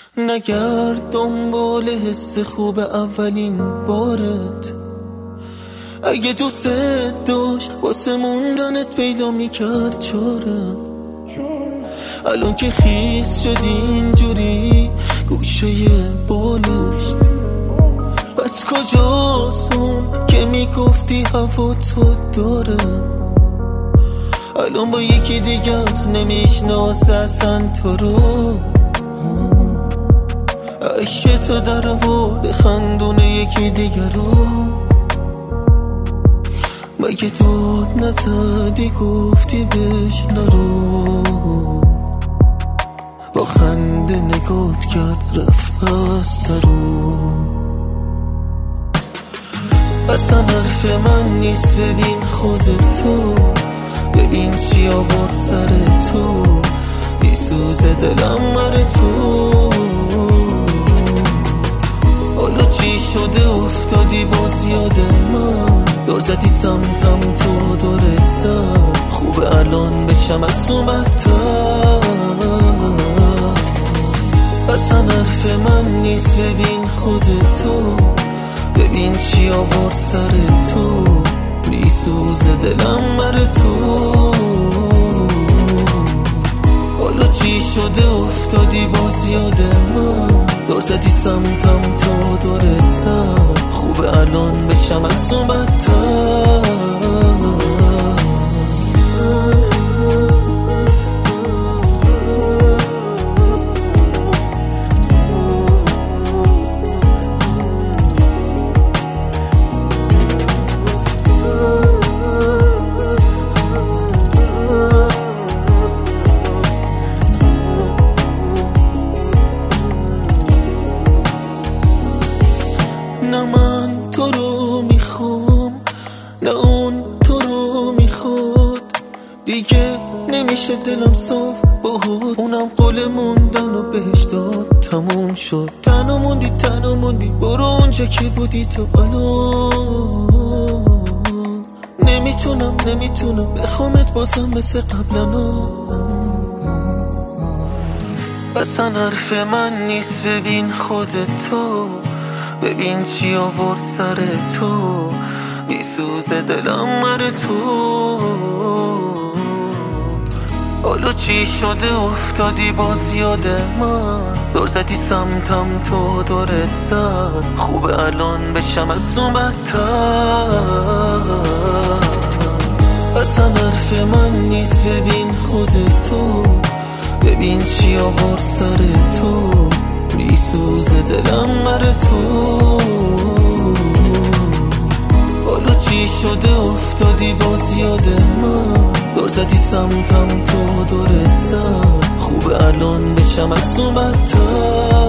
نگرد دنبال حس خوب اولین بارت. اگه دوست داشت واسه موندنت پیدا میکرد چاره. الان که خیس شدی اینجوری گوشه بالشت، بس کجاست اون که میگفتی هوا تو داره؟ الان با یکی دیگت نمیشناسه اصلا تو رو. عشق تو در آورده خندونه یکی دیگر رو. مگه داد نزدی گفتی بهش نرو؟ با خنده نگات کرد رفت پس درو. اصلا حرف من نیست ببین خودتو، ببین چی آورد سر تو. بیسوزه دلم مره تو. حالا چی شده افتادی باز یاد من؟ دور زدی سمتم تو دورت زد. خوبه الان بشم از اومدتر. اصلا حرف من نیست ببین خودتو، ببین چی آورد سر تو. میسوزه دلم مره تو. حالا چی شده افتادی باز یاد من؟ دور زدی سمتم تو دورت زد. خوبه الان بشم از اومدتر. نه من تو رو میخوام نه اون تو رو میخواد. دیگه نمیشه دلم صاف باهات. اونم قول موندن و بهش داد. تموم شد تنها موندی برو اونجا که بودی تو. الان نمیتونم بخوامت بازم مثل قبلنا. اصلا حرف من نیست ببین خودتو، ببین چی آورد سر تو. میسوزه دلم مره تو. حالا چی شده افتادی باز یاد من؟ دور زدی سمتم تو دورت زد. خوبه الان بشم از اومدتر. اصلا حرف من نیست ببین خودتو، ببین چی آورد سر تو. میسوزه دلم مره تو. حالا چی شده افتادی باز یاد من؟ دور زدی سمتم تو دورت زد. خوبه الان بشم از اومدتر.